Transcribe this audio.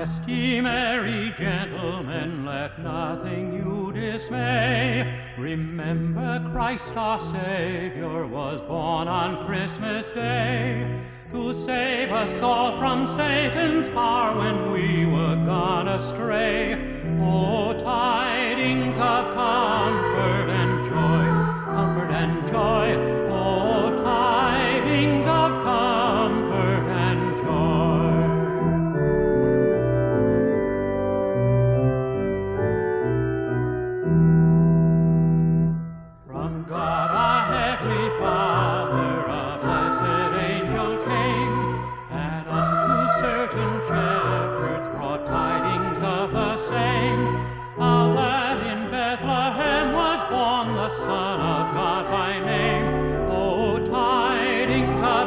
Rest ye merry, gentlemen, let nothing you dismay. Remember Christ our Savior was born on Christmas Day, to save us all from Satan's power when we were gone astray. Oh, tidings of comfort and joy, comfort and joy. Oh, tidings of comfort and joy. From God our heavenly Father a blessed angel came, and unto certain shepherds brought tidings of the same, how that in Bethlehem was born the Son of God by name. O tidings of